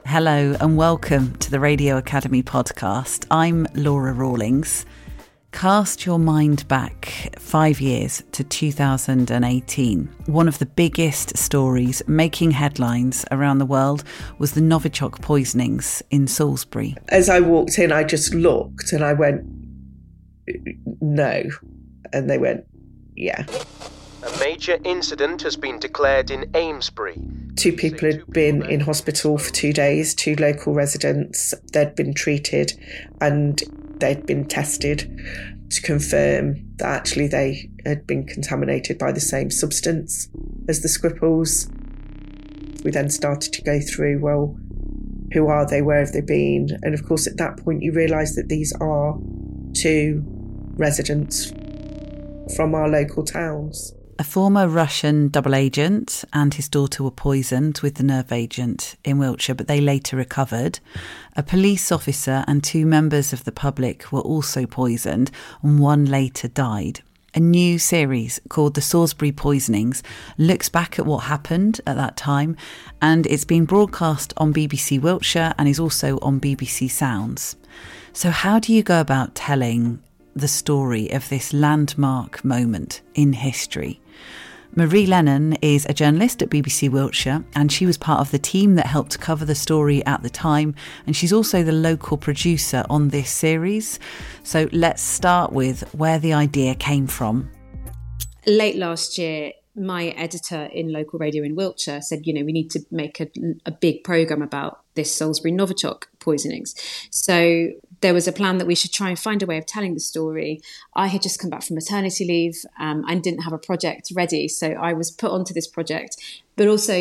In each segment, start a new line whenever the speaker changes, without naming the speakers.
Hello and welcome to the Radio Academy podcast. I'm Laura Rawlings. Cast your mind back 5 years to 2018. One of the biggest stories making headlines around the world was the Novichok poisonings in Salisbury.
As I walked in, I just looked and I went, no. And they went, yeah.
A major incident has been declared in Amesbury.
2 people had been in hospital for 2 days, 2 local residents. They'd been treated and they'd been tested to confirm that actually they had been contaminated by the same substance as the Skripals. We then started to go through, well, who are they? Where have they been? And of course, at that point, you realise that these are 2 residents from our local towns.
A former Russian double agent and his daughter were poisoned with the nerve agent in Wiltshire, but they later recovered. A police officer and 2 members of the public were also poisoned, and one later died. A new series called The Salisbury Poisonings looks back at what happened at that time, and it's been broadcast on BBC Wiltshire and is also on BBC Sounds. So how do you go about telling the story of this landmark moment in history? Marie Lennon is a journalist at BBC Wiltshire, and she was part of the team that helped cover the story at the time, and she's also the local producer on this series. So let's start with where the idea came from.
Late last year, my editor in local radio in Wiltshire said, we need to make a big programme about this Salisbury Novichok poisonings. So there was a plan that we should try and find a way of telling the story. I had just come back from maternity leave and didn't have a project ready. So I was put onto this project. But also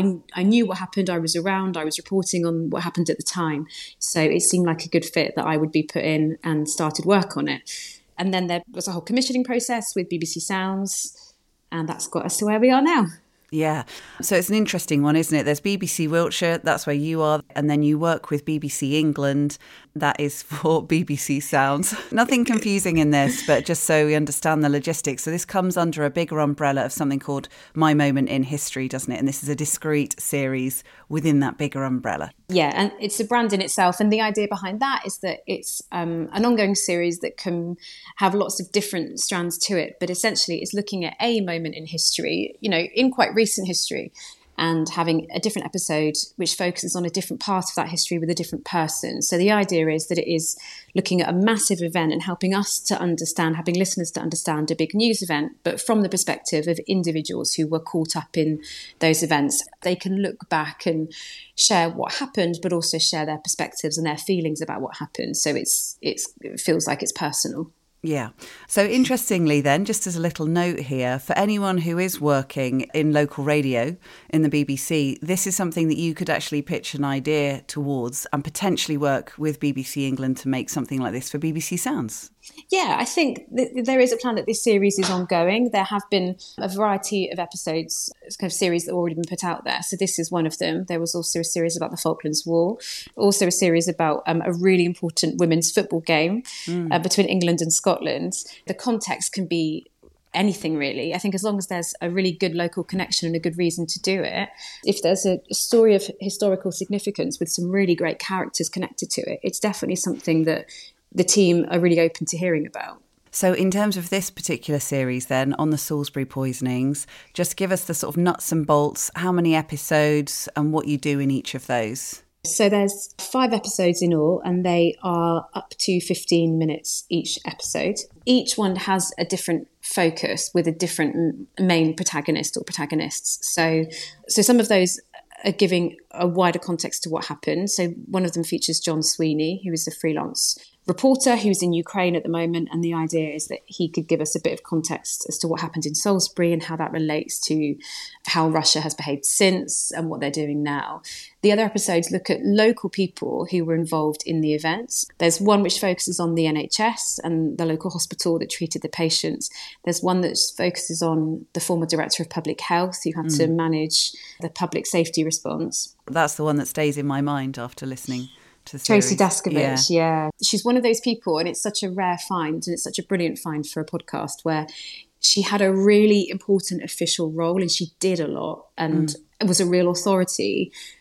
I knew what happened. I was around. I was reporting on what happened at the time. So it seemed like a good fit that I would be put in and started work on it. And then there was a whole commissioning process with BBC Sounds. And that's got us to where we are now.
Yeah. So it's an interesting one, isn't it? There's BBC Wiltshire, that's where you are. And then you work with BBC England. That is for BBC Sounds. Nothing confusing in this, but just so we understand the logistics. So this comes under a bigger umbrella of something called My Moment in History, doesn't it? And this is a discrete series within that bigger umbrella.
Yeah, and it's a brand in itself. And the idea behind that is that it's an ongoing series that can have lots of different strands to it. But essentially, it's looking at a moment in history, in quite recent history, and having a different episode which focuses on a different part of that history with a different person. So the idea is that it is looking at a massive event and helping us to understand, helping listeners to understand a big news event, but from the perspective of individuals who were caught up in those events. They can look back and share what happened, but also share their perspectives and their feelings about what happened. So it feels like it's personal.
Yeah. So interestingly then, just as a little note here, for anyone who is working in local radio in the BBC, this is something that you could actually pitch an idea towards and potentially work with BBC England to make something like this for BBC Sounds.
Yeah, I think there is a plan that this series is ongoing. There have been a variety of episodes, kind of series that have already been put out there. So this is one of them. There was also a series about the Falklands War, also a series about a really important women's football game between England and Scotland. The context can be anything really. I think as long as there's a really good local connection and a good reason to do it, if there's a story of historical significance with some really great characters connected to it, it's definitely something that the team are really open to hearing about.
So in terms of this particular series then, on the Salisbury poisonings, just give us the sort of nuts and bolts, how many episodes and what you do in each of those.
So there's 5 episodes in all, and they are up to 15 minutes each episode. Each one has a different focus with a different main protagonist or protagonists. So some of those are giving a wider context to what happened. So one of them features John Sweeney, who is a freelance reporter who's in Ukraine at the moment, and the idea is that he could give us a bit of context as to what happened in Salisbury and how that relates to how Russia has behaved since and what they're doing now. The other episodes look at local people who were involved in the events. There's one which focuses on the NHS and the local hospital that treated the patients. there's one that focuses on the former director of public health who had to manage the public safety response.
That's the one that stays in my mind after listening to the series.
Tracy Daskovich, yeah. She's one of those people, and it's such a rare find, and it's such a brilliant find for a podcast, where she had a really important official role and she did a lot and was a real authority,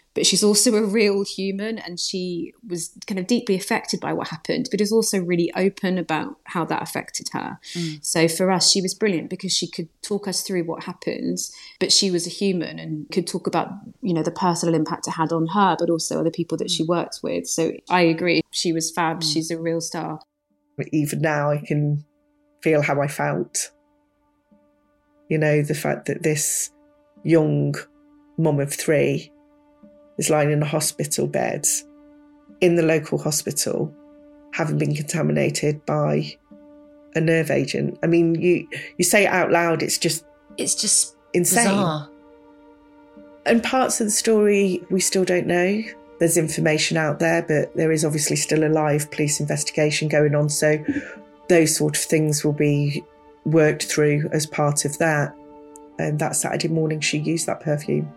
but she's also a real human, and she was kind of deeply affected by what happened, but is also really open about how that affected her. So for us, she was brilliant because she could talk us through what happened, but she was a human and could talk about, you know, the personal impact it had on her, but also other people that she worked with. So I agree, she was fab. She's a real star.
Even now I can feel how I felt. You know, the fact that this young mum of 3 is lying in a hospital bed in the local hospital, having been contaminated by a nerve agent. I mean, you say it out loud, it's just insane.
Bizarre.
And parts of the story we still don't know. There's information out there, but there is obviously still a live police investigation going on. So those sort of things will be worked through as part of that. And that Saturday morning, she used that perfume.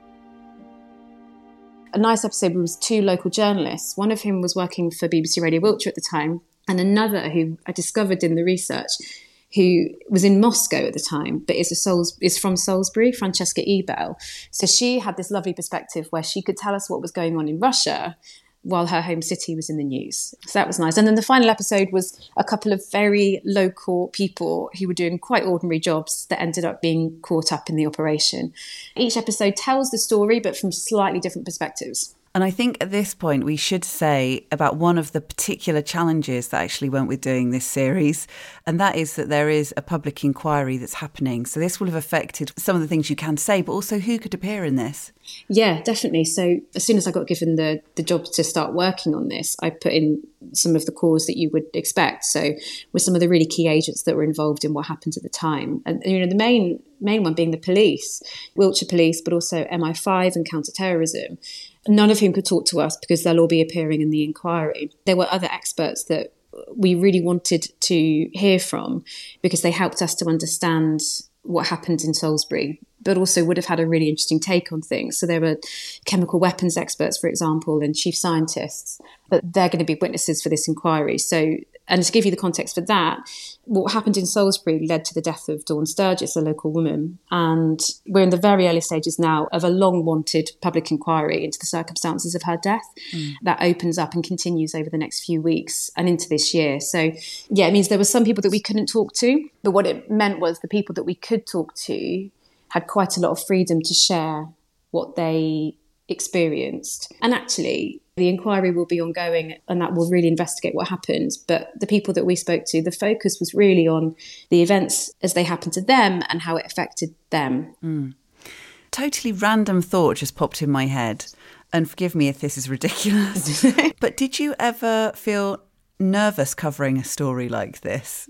A nice episode was 2 local journalists, one of whom was working for BBC Radio Wiltshire at the time, and another who I discovered in the research, who was in Moscow at the time, but is from Salisbury, Francesca Ebel. So she had this lovely perspective where she could tell us what was going on in Russia while her home city was in the news. So that was nice. And then the final episode was a couple of very local people who were doing quite ordinary jobs that ended up being caught up in the operation. Each episode tells the story, but from slightly different perspectives.
And I think at this point we should say about one of the particular challenges that actually went with doing this series, and that is that there is a public inquiry that's happening. So this will have affected some of the things you can say, but also who could appear in this.
Yeah, definitely. So as soon as I got given the job to start working on this, I put in some of the calls that you would expect. So with some of the really key agents that were involved in what happened at the time. And, you know, the main one being the police, Wiltshire Police, but also MI5 and counter-terrorism, none of whom could talk to us because they'll all be appearing in the inquiry. There were other experts that we really wanted to hear from because they helped us to understand what happened in Salisbury, but also would have had a really interesting take on things. So there were chemical weapons experts, for example, and chief scientists, but they're going to be witnesses for this inquiry. So, and to give you the context for that, what happened in Salisbury led to the death of Dawn Sturgis, a local woman. And we're in the very early stages now of a long-wanted public inquiry into the circumstances of her death. That opens up and continues over the next few weeks and into this year. So, yeah, it means there were some people that we couldn't talk to, but what it meant was the people that we could talk to had quite a lot of freedom to share what they experienced. And actually, the inquiry will be ongoing and that will really investigate what happened. But the people that we spoke to, the focus was really on the events as they happened to them and how it affected them.
Totally random thought just popped in my head. And forgive me if this is ridiculous. But did you ever feel nervous covering a story like this?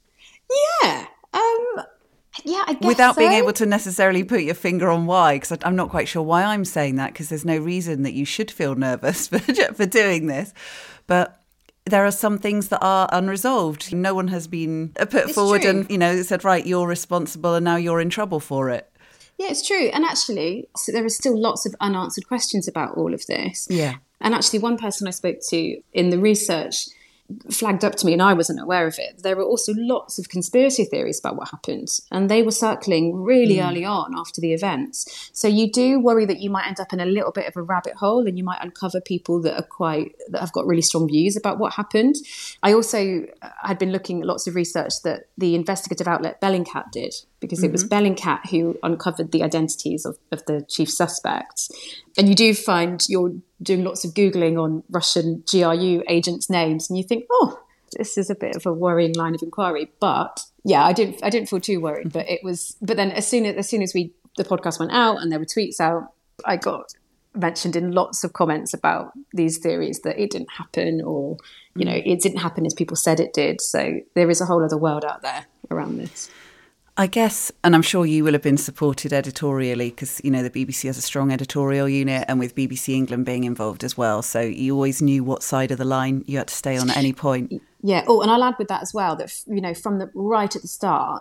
Yeah. Yeah, I guess
without
so.
being able to necessarily put your finger on why, because I'm not quite sure why I'm saying that, because there's no reason that you should feel nervous for doing this. But there are some things that are unresolved. No one has been put forward and, you know, said, right, you're responsible and now you're in trouble for it.
Yeah, it's true. And actually, so there are still lots of unanswered questions about all of this.
Yeah.
And actually, one person I spoke to in the research flagged up to me, and I wasn't aware of it, there were also lots of conspiracy theories about what happened, and they were circling really early on after the events. So you do worry that you might end up in a little bit of a rabbit hole and you might uncover people that have got really strong views about what happened. I also had been looking at lots of research that the investigative outlet Bellingcat did, because it was Bellingcat who uncovered the identities of the chief suspects. And you do find you're doing lots of Googling on Russian GRU agents' names, and you think, oh, this is a bit of a worrying line of inquiry. But yeah, I didn't feel too worried. But it was. But then as soon as the podcast went out and there were tweets out, I got mentioned in lots of comments about these theories that it didn't happen, or you know, it didn't happen as people said it did. So there is a whole other world out there around this.
I guess, and I'm sure you will have been supported editorially because, you know, the BBC has a strong editorial unit, and with BBC England being involved as well. So you always knew what side of the line you had to stay on at any point.
Yeah. Oh, and I'll add with that as well that, you know, from right at the start,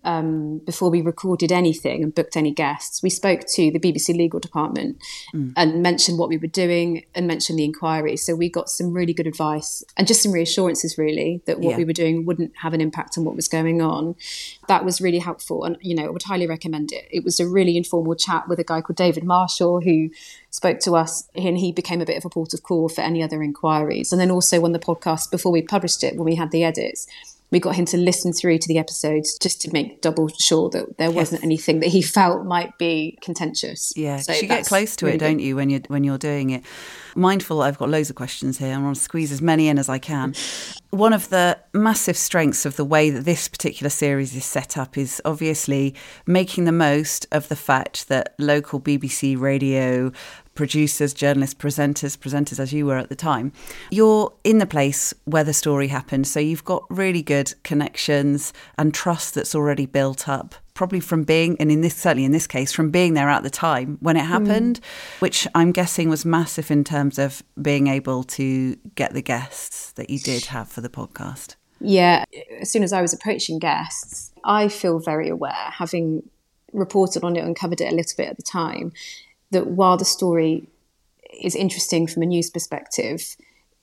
before we recorded anything and booked any guests, we spoke to the BBC legal department and mentioned what we were doing and mentioned the inquiry. So we got some really good advice and just some reassurances, really, that what we were doing wouldn't have an impact on what was going on. That was really helpful. And, I would highly recommend it. It was a really informal chat with a guy called David Marshall, who spoke to us, and he became a bit of a port of call for any other inquiries. And then also on the podcast, before we published it, when we had the edits, we got him to listen through to the episodes just to make double sure that there wasn't anything that he felt might be contentious.
Yeah,
so
you get close to it, don't you, when you're doing it? Mindful, I've got loads of questions here. I want to squeeze as many in as I can. One of the massive strengths of the way that this particular series is set up is obviously making the most of the fact that local BBC radio producers, journalists, presenters as you were at the time, you're in the place where the story happened. So you've got really good connections and trust that's already built up, probably from being, and certainly in this case, from being there at the time when it happened, which I'm guessing was massive in terms of being able to get the guests that you did have for the podcast.
Yeah, as soon as I was approaching guests, I feel very aware, having reported on it and covered it a little bit at the time, that while the story is interesting from a news perspective,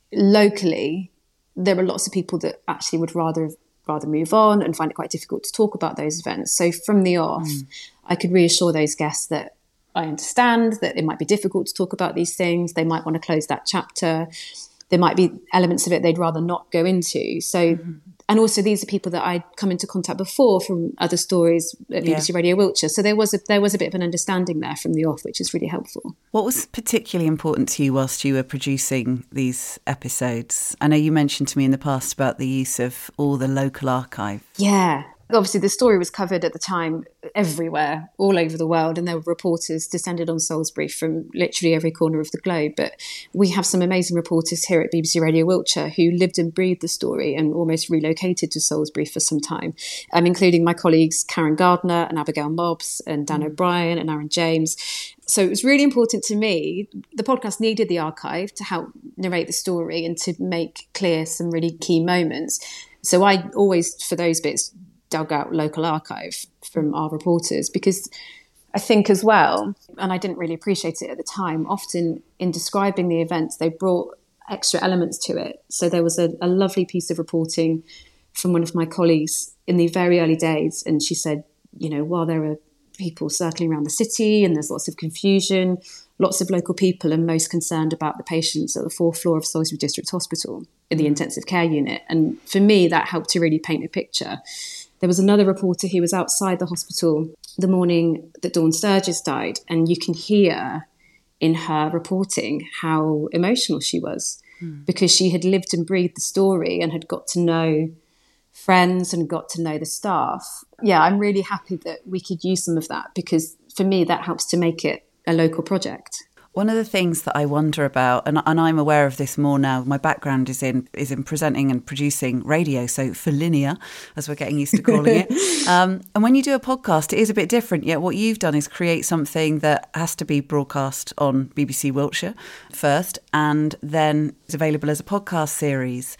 locally, there are lots of people that actually would rather move on and find it quite difficult to talk about those events. So from the off, I could reassure those guests that I understand that it might be difficult to talk about these things. They might want to close that chapter. There might be elements of it they'd rather not go into. So, and also these are people that I'd come into contact before from other stories at BBC Radio Wiltshire. So there was a bit of an understanding there from the off, which is really helpful.
What was particularly important to you whilst you were producing these episodes? I know you mentioned to me in the past about the use of all the local archive.
Yeah. Obviously, the story was covered at the time everywhere, all over the world, and there were reporters descended on Salisbury from literally every corner of the globe. But we have some amazing reporters here at BBC Radio Wiltshire who lived and breathed the story and almost relocated to Salisbury for some time, including my colleagues Karen Gardner and Abigail Mobbs and Dan O'Brien and Aaron James. So it was really important to me. The podcast needed the archive to help narrate the story and to make clear some really key moments. So I always, for those bits, dug out local archive from our reporters, because I think as well, and I didn't really appreciate it at the time, often in describing the events, they brought extra elements to it. So there was a lovely piece of reporting from one of my colleagues in the very early days. And she said, while there are people circling around the city and there's lots of confusion, lots of local people are most concerned about the patients at the 4th floor of Salisbury District Hospital in the intensive care unit. And for me, that helped to really paint a picture. There was another reporter who was outside the hospital the morning that Dawn Sturgis died, and you can hear in her reporting how emotional she was because she had lived and breathed the story and had got to know friends and got to know the staff. Yeah, I'm really happy that we could use some of that, because for me that helps to make it a local project.
One of the things that I wonder about, and I'm aware of this more now, my background is in presenting and producing radio, so for linear, as we're getting used to calling it. And when you do a podcast, it is a bit different. Yet what you've done is create something that has to be broadcast on BBC Wiltshire first, and then is available as a podcast series.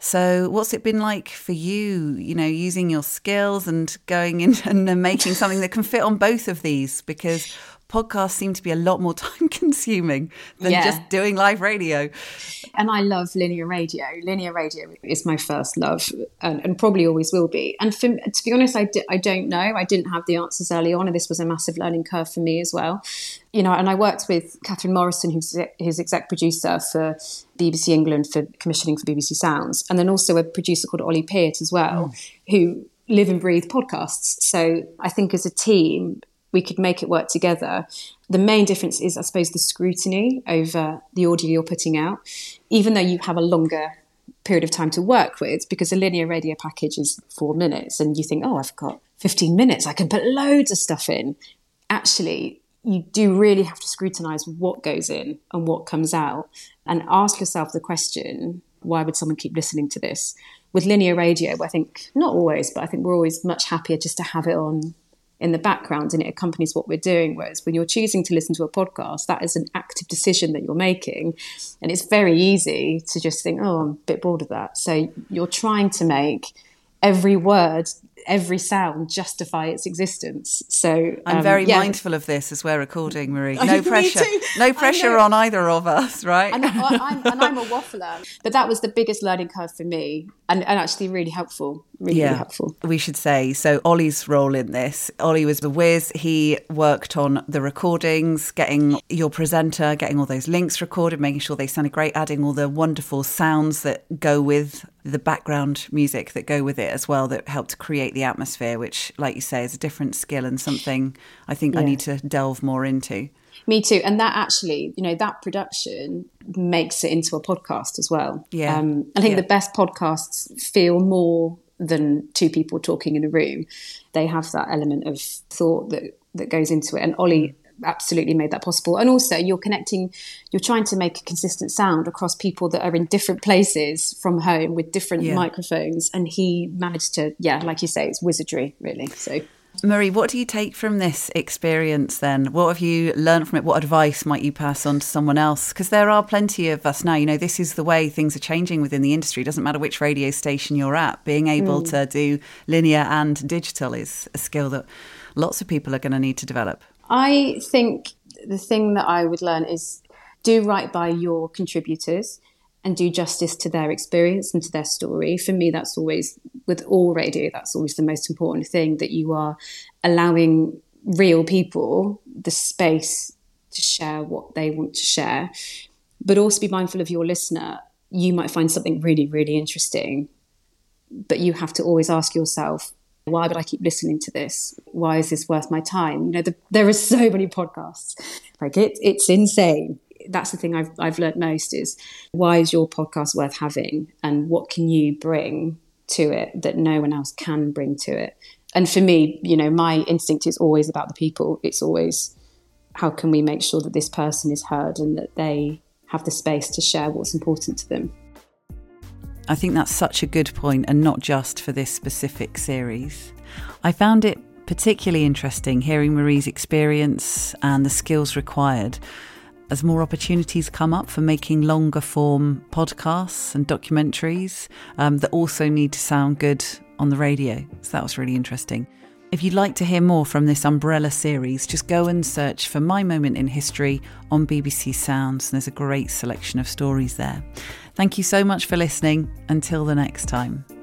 So what's it been like for you, using your skills and going in and making something that can fit on both of these? Because podcasts seem to be a lot more time consuming than just doing live radio.
And I love linear radio. Linear radio is my first love and probably always will be. And to be honest, I don't know. I didn't have the answers early on, and this was a massive learning curve for me as well. And I worked with Catherine Morrison, who's his exec producer for BBC England for commissioning for BBC Sounds, and then also a producer called Ollie Peart as well, who live and breathe podcasts. So I think as a team, we could make it work together. The main difference is, I suppose, the scrutiny over the audio you're putting out, even though you have a longer period of time to work with, because a linear radio package is 4 minutes and you think, I've got 15 minutes, I can put loads of stuff in. Actually, you do really have to scrutinise what goes in and what comes out, and ask yourself the question, why would someone keep listening to this? With linear radio, I think, not always, but I think we're always much happier just to have it on in the background and it accompanies what we're doing. Whereas when you're choosing to listen to a podcast, that is an active decision that you're making. And it's very easy to just think, I'm a bit bored of that. So you're trying to make every word every sound justify its existence. So
I'm very mindful of this as we're recording, Marie. No pressure. No pressure on either of us, right?
And I'm a waffler. But that was the biggest learning curve for me, and actually really helpful. Really helpful.
We should say, so Ollie's role in this, Ollie was the whiz. He worked on the recordings, getting your presenter, getting all those links recorded, making sure they sounded great, adding all the wonderful sounds that go with the background music that go with it as well, that help to create the atmosphere, which, like you say, is a different skill and something I think I need to delve more into.
Me too. And that actually, that production makes it into a podcast as well.
Yeah.
I think the best podcasts feel more than two people talking in a room. They have that element of thought that goes into it. And Ollie absolutely made that possible. And also you're trying to make a consistent sound across people that are in different places from home with different microphones. And he managed to, like you say, it's wizardry, really. So
Marie, what do you take from this experience then? What have you learned from it? What advice might you pass on to someone else? Because there are plenty of us now, this is the way things are changing within the industry. It doesn't matter which radio station you're at. Being able to do linear and digital is a skill that lots of people are going to need to develop. I
think the thing that I would learn is do right by your contributors and do justice to their experience and to their story. For me, that's always, with all radio, that's always the most important thing, that you are allowing real people the space to share what they want to share, but also be mindful of your listener. You might find something really, really interesting, but you have to always ask yourself, why would I keep listening to this? Why is this worth my time? There are so many podcasts. It's insane. That's the thing I've learned most is, why is your podcast worth having, and what can you bring to it that no one else can bring to it? And for me, my instinct is always about the people. It's always, how can we make sure that this person is heard and that they have the space to share what's important to them?
I think that's such a good point, and not just for this specific series. I found it particularly interesting hearing Marie's experience and the skills required as more opportunities come up for making longer form podcasts and documentaries that also need to sound good on the radio. So that was really interesting. If you'd like to hear more from this umbrella series, just go and search for My Moment in History on BBC Sounds, and there's a great selection of stories there. Thank you so much for listening. Until the next time.